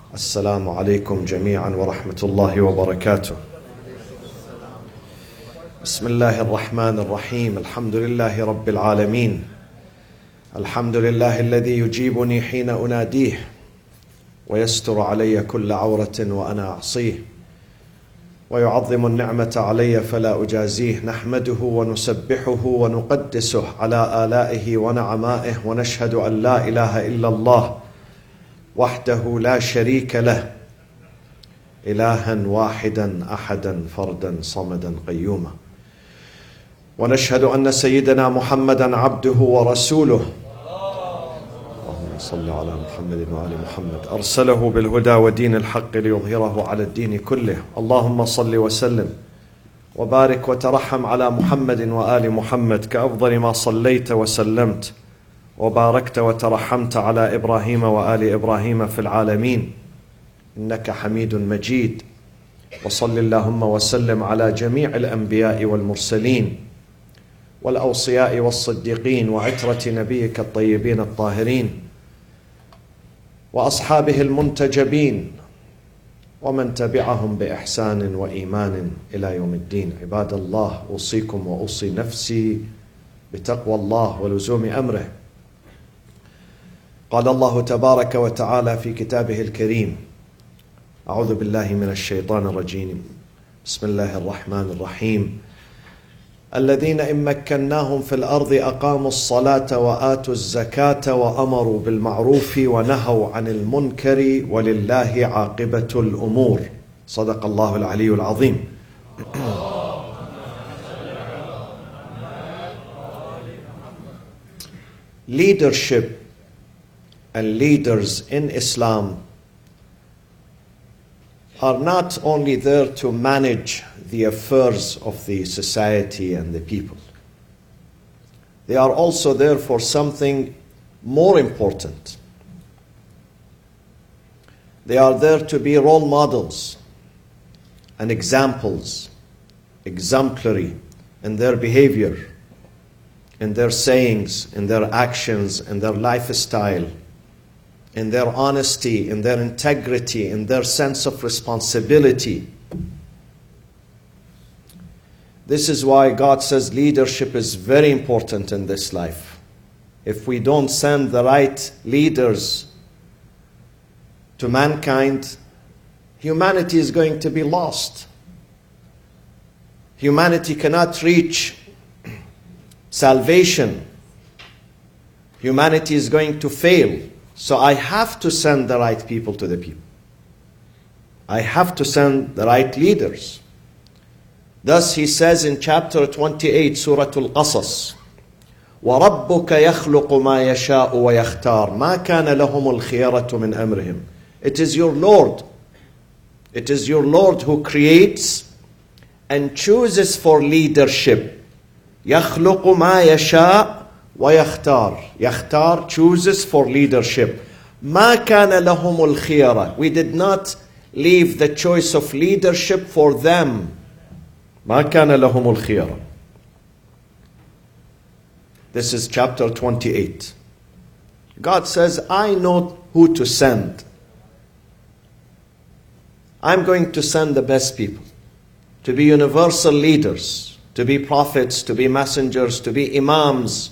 السلام عليكم جميعا ورحمة الله وبركاته. بسم الله الرحمن الرحيم. الحمد لله رب العالمين. الحمد لله الذي يجيبني حين أناديه ويستر علي كل عورة وأنا أعصيه ويعظم النعمة علي فلا أجازيه. نحمده ونسبحه ونقدسه على آلائه ونعمائه، ونشهد أن لا إله إلا الله وحده لا شريك له، إلها واحدا أحدا فردا صمدا قيوما. ونشهد أن سيدنا محمدا عبده ورسوله، اللهم صل على محمد وآل محمد، أرسله بالهدى ودين الحق ليظهره على الدين كله. اللهم صل وسلم وبارك وترحم على محمد وآل محمد كأفضل ما صليت وسلمت وباركت وترحمت على إبراهيم وآل إبراهيم في العالمين إنك حميد مجيد. وصل اللهم وسلم على جميع الأنبياء والمرسلين والأوصياء والصديقين وعترة نبيك الطيبين الطاهرين وأصحابه المنتجبين ومن تبعهم بإحسان وإيمان إلى يوم الدين. عباد الله، أوصيكم وأوصي نفسي بتقوى الله ولزوم أمره. قال الله تبارك وتعالى في كتابه الكريم: أعوذ بالله من الشيطان الرجيم، بسم الله الرحمن الرحيم: الذين إن مكناهم في الأرض أقاموا الصلاة وآتوا الزكاة وأمروا بالمعروف ونهوا عن المنكر ولله عاقبة الأمور. صدق الله العلي العظيم. Leadership and leaders in Islam are not only there to manage the affairs of the society and the people. They are also there for something more important. They are there to be role models and examples, exemplary in their behavior, in their sayings, in their actions, in their lifestyle, in their honesty, in their integrity, in their sense of responsibility. This is why God says leadership is very important in this life. If we don't send the right leaders to mankind, humanity is going to be lost. Humanity cannot reach salvation. Humanity is going to fail. So I have to send the right people to the people. I have to send the right leaders. Thus he says in chapter 28, Surah Al-Qasas, وَرَبُّكَ يَخْلُقُ مَا يَشَاءُ وَيَخْتَارُ مَا كَانَ لَهُمُ الْخِيَرَةُ مِنْ أَمْرِهِمْ. It is your Lord. It is your Lord who creates and chooses for leadership. يَخْلُقُ مَا يَشَاءُ وَيَخْتَارُ. يَخْتَار chooses for leadership. مَا كَانَ لَهُمُ الْخِيَرَةُ. We did not leave the choice of leadership for them. مَا كَانَ لَهُمُ الْخِيَرَةُ. This is chapter 28. God says, I know who to send. I'm going to send the best people to be universal leaders, to be prophets, to be messengers, to be imams.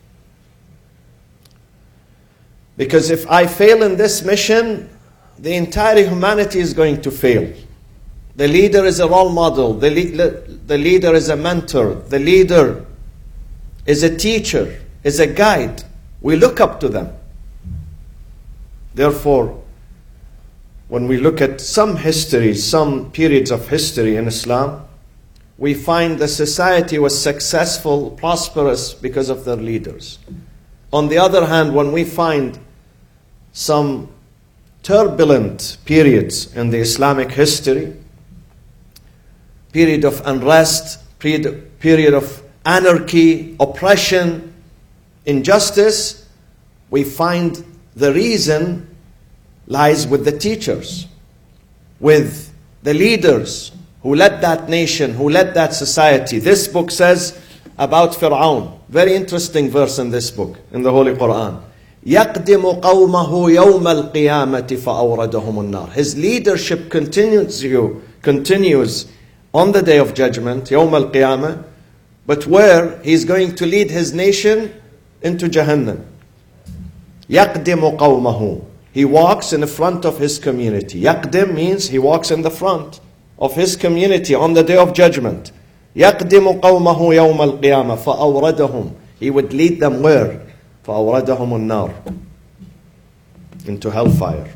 Because if I fail in this mission, the entire humanity is going to fail. The leader is a role model. The leader is a mentor. The leader is a teacher, is a guide. We look up to them. Therefore, when we look at some history, some periods of history in Islam, we find the society was successful, prosperous because of their leaders. On the other hand, when we find some turbulent periods in the Islamic history, period of unrest, period of anarchy, oppression, injustice, we find the reason lies with the teachers, with the leaders who led that nation, who led that society. This book says about Fir'aun, very interesting verse in this book, in the Holy Quran. يَقْدِمُ قَوْمَهُ يَوْمَ الْقِيَامَةِ فَأَوْرَدَهُمُ النَّارِ. His leadership continues on the day of judgment, يَوْمَ الْقِيَامَةِ, but where he's going to lead his nation into Jahannam. يَقْدِمُ قَوْمَهُ. He walks in the front of his community. يَقْدِم means he walks in the front of his community on the day of judgment. يَقْدِمُ قَوْمَهُ يَوْمَ الْقِيَامَةِ فَأَوْرَدَهُمْ. He would lead them where? فَأَوْرَدَهُمُ النَّارِ. Into hellfire.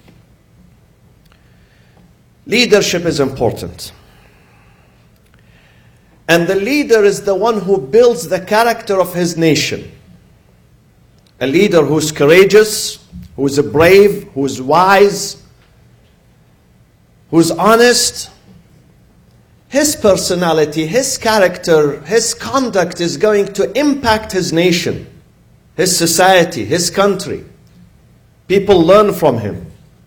Leadership is important. And the leader is the one who builds the character of his nation. A leader who's courageous, who's brave, who's wise, who's honest. His personality, his character, his conduct is going to impact his nation, his society, his country. People learn from him.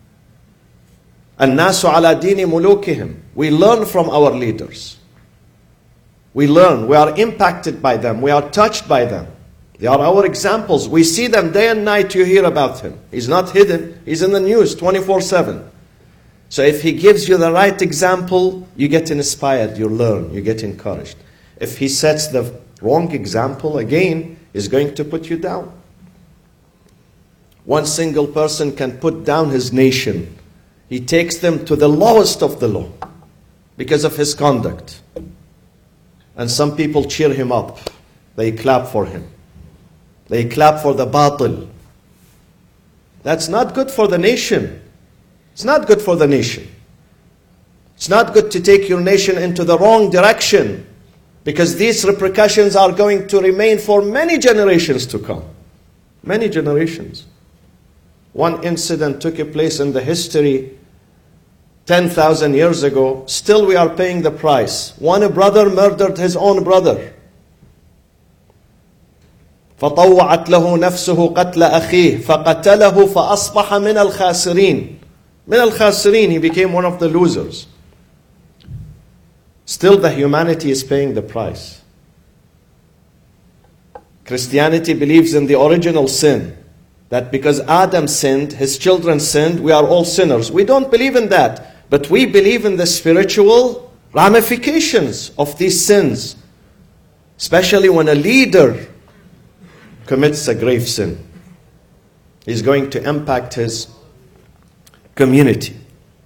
الناس على دين ملوكهم. We learn from our leaders. We learn. We are impacted by them. We are touched by them. They are our examples. We see them day and night. You hear about him. He's not hidden. He's in the news 24/7. So if he gives you the right example, you get inspired, you learn, you get encouraged. If he sets the wrong example, again, he's going to put you down. One single person can put down his nation. He takes them to the lowest of the low because of his conduct. And some people cheer him up. They clap for him. They clap for the batil. That's not good for the nation. It's not good for the nation. It's not good to take your nation into the wrong direction, because these repercussions are going to remain for many generations to come. Many generations. One incident took place in the history 10,000 years ago. Still we are paying the price. One brother murdered his own brother. فطوعت له نفسه قتل أخيه فقتله فأصبح من الخاسرين. من الخاسرين, he became one of the losers. Still the humanity is paying the price. Christianity believes in the original sin. That because Adam sinned, his children sinned, we are all sinners. We don't believe in that. But we believe in the spiritual ramifications of these sins. Especially when a leader commits a grave sin. He's going to impact his community.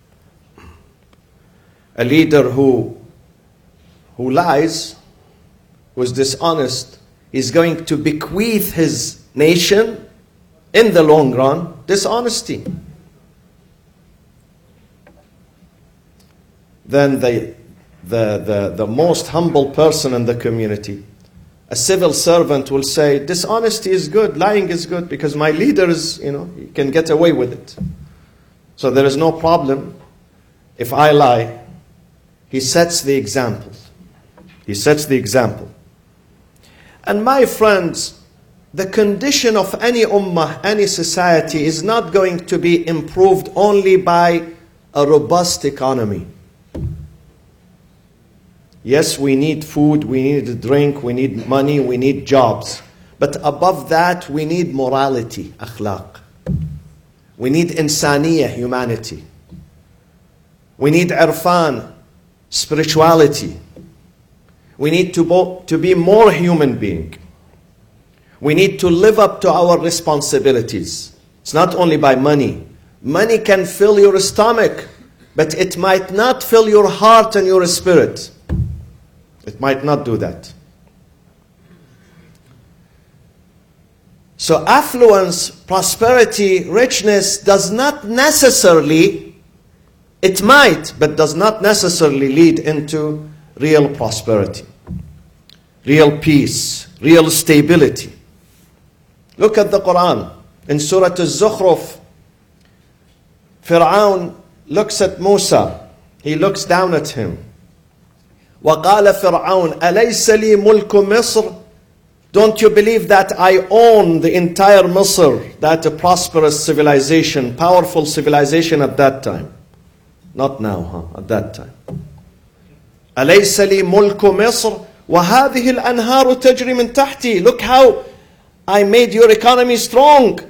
A leader who lies, who is dishonest, is going to bequeath his nation in the long run dishonesty. Then the most humble person in the community, a civil servant, will say, dishonesty is good, lying is good, because my leader is, he can get away with it. So there is no problem if I lie. He sets the example. He sets the example. And my friends, the condition of any ummah, any society, is not going to be improved only by a robust economy. Yes, we need food, we need drink, we need money, we need jobs. But above that, we need morality, akhlaq. We need insaniya, humanity. We need irfan, spirituality. We need to be more human being. We need to live up to our responsibilities. It's not only by money. Money can fill your stomach, but it might not fill your heart and your spirit. It might not do that. So affluence, prosperity, richness does not necessarily, it might, but does not necessarily lead into real prosperity, real peace, real stability. Look at the Quran. In Surah Al-Zukhruf, Fir'aun looks at Musa. He looks down at him. وَقَالَ فِرْعَوْنَ أَلَيْسَ لِي مُلْكُ مِصْرٍ. Don't you believe that I own the entire Misr, that prosperous civilization, powerful civilization at that time? Not now, at that time. أَلَيْسَ لِي مُلْكُ مِصْرٍ وَهَذِهِ الْأَنْهَارُ تَجْرِي مِنْ تَحْتِي. Look how I made your economy strong.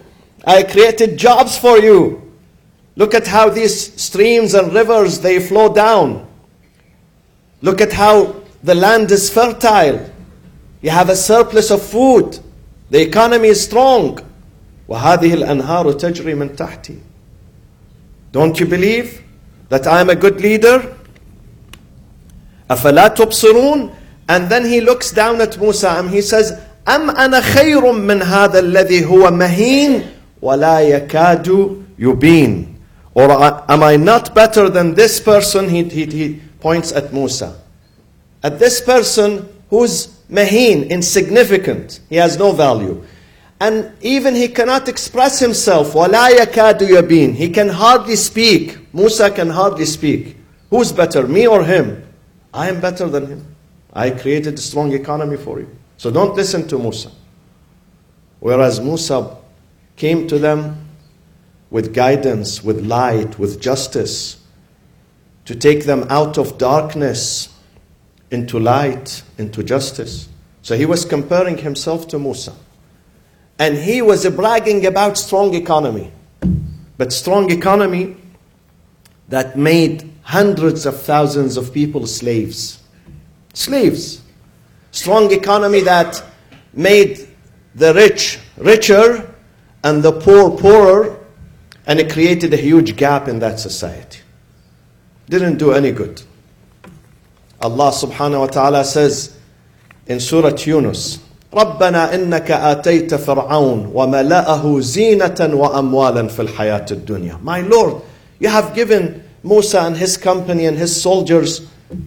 I created jobs for you. Look at how these streams and rivers, they flow down. Look at how the land is fertile. You have a surplus of food. The economy is strong. وَهَذِهِ الْأَنْهَارُ تَجْرِي مِنْ تَحْتِي. Don't you believe that I am a good leader? أَفَلَا تُبْصِرُونَ. And then he looks down at Musa and he says, أَمْ أَنَا خَيْرٌ مِّنْ هَذَا الَّذِي هُوَ مَهِينٌ وَلَا يَكَادُ يُبِينٌ. Or am I not better than this person? He points at Musa. At this person who's maheen, insignificant. He has no value. And even he cannot express himself. وَلَا يَكَادُ يَبِينٌ. He can hardly speak. Musa can hardly speak. Who's better, me or him? I am better than him. I created a strong economy for you. So don't listen to Musa. Whereas Musa came to them with guidance, with light, with justice, to take them out of darkness into light, into justice. So he was comparing himself to Musa. And he was bragging about strong economy. But strong economy that made hundreds of thousands of people slaves. Slaves. Strong economy that made the rich richer and the poor poorer, and it created a huge gap in that society. Didn't do any good. Allah subhanahu wa ta'ala says in Surah Yunus, رَبَّنَا إِنَّكَ آتَيْتَ فِرْعَوْنَ وَمَلَأَهُ زِينَةً وَأَمْوَالًا فِي الْحَيَاةِ الدُّنْيَا. My Lord, you have given Musa and his company and his soldiers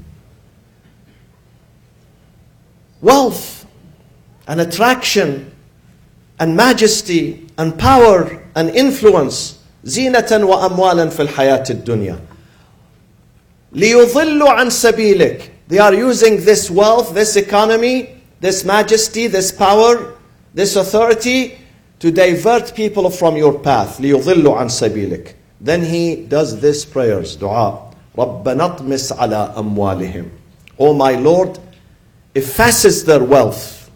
wealth and attraction and majesty and power and influence. زِينَةً وَأَمْوَالًا فِي الْحَيَاةِ الدُّنْيا. لِيُضِلُّوا عَنْ سَبِيلِكَ. They are using this wealth, this economy, this majesty, this power, this authority to divert people from your path. لِيُضِلُّوا عَنْ سَبِيلِكَ. Then he does this prayers, dua. رَبَّنَا اطْمِسْ عَلَىٰ أَمْوَالِهِمْ. Oh my Lord, effaces their wealth.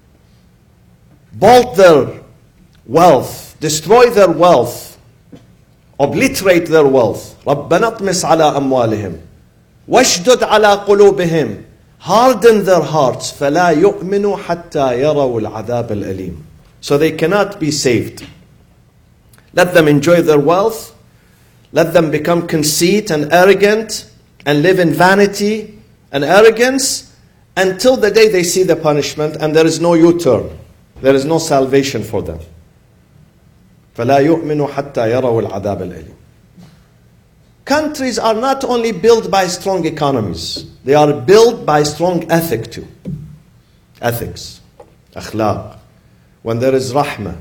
Bolt their wealth. Destroy their wealth. Obliterate their wealth. رَبَّنَا اطْمِسْ عَلَىٰ أَمْوَالِهِمْ وَاشْدُدْ عَلَىٰ قُلُوبِهِمْ. Harden their hearts. فَلَا يُؤْمِنُوا حَتَّى يَرَوُا الْعَذَابَ الْأَلِيمِ. So they cannot be saved. Let them enjoy their wealth. Let them become conceit and arrogant and live in vanity and arrogance until the day they see the punishment, and there is no U-turn. There is no salvation for them. فَلَا يُؤْمِنُوا حَتَّى يَرَوُا الْعَذَابَ الْأَلِيمِ. Countries are not only built by strong economies, they are built by strong ethic too. Ethics, akhlaq. When there is rahmah,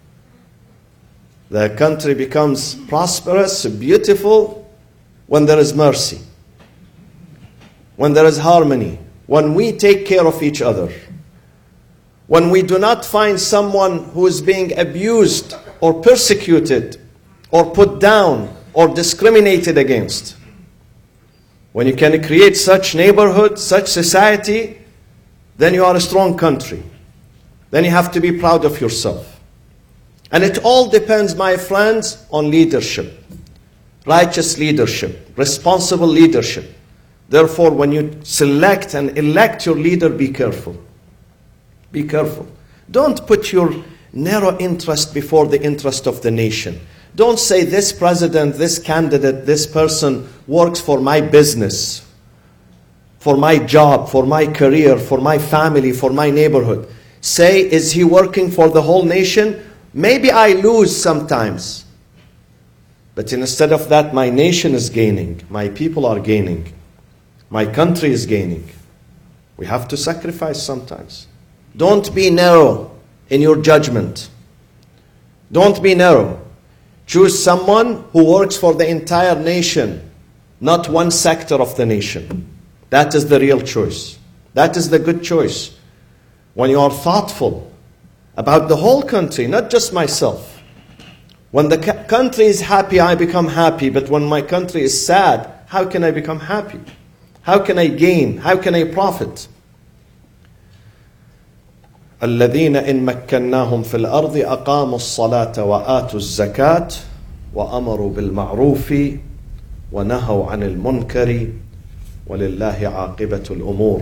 the country becomes prosperous, beautiful, when there is mercy, when there is harmony, when we take care of each other, when we do not find someone who is being abused or persecuted or put down or discriminated against. When you can create such neighborhood, such society, then you are a strong country. Then you have to be proud of yourself. And it all depends, my friends, on leadership. Righteous leadership, responsible leadership. Therefore, when you select and elect your leader, be careful. Be careful. Don't put your narrow interest before the interest of the nation. Don't say this president, this candidate, this person works for my business, for my job, for my career, for my family, for my neighborhood. Say, is he working for the whole nation? Maybe I lose sometimes. But instead of that, my nation is gaining. My people are gaining. My country is gaining. We have to sacrifice sometimes. Don't be narrow in your judgment. Don't be narrow. Choose someone who works for the entire nation, not one sector of the nation. That is the real choice. That is the good choice. When you are thoughtful about the whole country, not just myself. When the country is happy, I become happy. But when my country is sad, how can I become happy? How can I gain? How can I profit? الذين إن مكناهم في الأرض أقاموا الصلاة وآتوا الزكاة وأمروا بالمعروف ونهوا عن المنكر ولله عاقبة الأمور.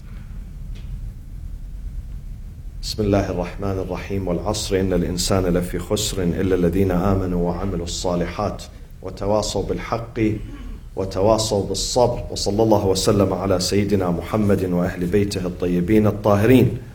بسم الله الرحمن الرحيم. والعصر إن الإنسان لفي خسر إلا الذين آمنوا وعملوا الصالحات وتواصوا بالحق وتواصوا بالصبر. وصلى الله وسلم على سيدنا محمد وأهل بيته الطيبين الطاهرين.